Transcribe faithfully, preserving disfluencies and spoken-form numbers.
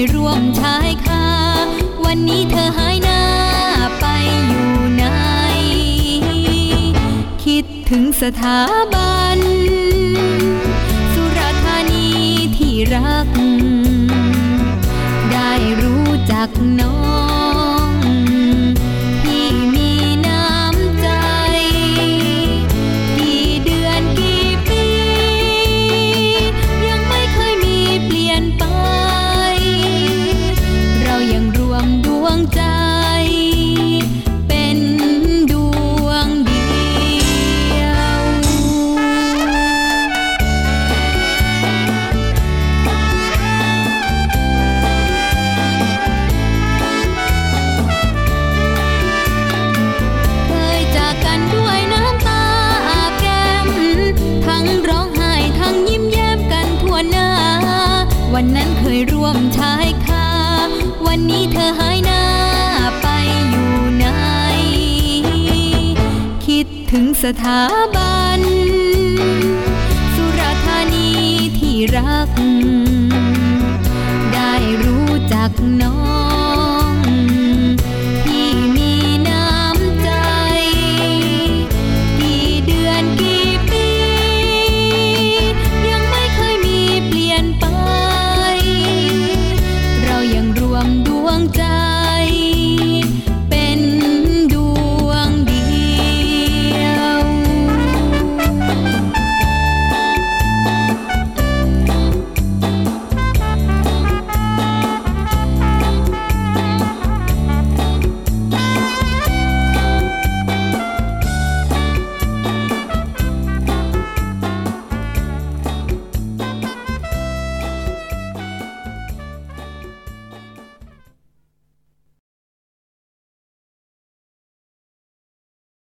ร่วมชายคาวันนี้เธอหายหน้าไปอยู่ไหนคิดถึงสถาบันสุราษฎร์ธานีที่รักได้รู้จักน้องที่มีน้ำใจกี่เดือนกี่ปียังไม่เคยมีเปลี่ยนไปเรายังรวมดวงใจเป็นดวงเดียวเคยจากกันด้วยน้ำตาอาบแก้มทั้งร้องไห้ทั้งยิ้มแย้มกันทั่วหน้าวันนั้นเคยร่วมชายคาวันนี้เธอหายหน้าไปอยู่ไหนคิดถึงสถาบันสุราษฎร์ธานีที่รัก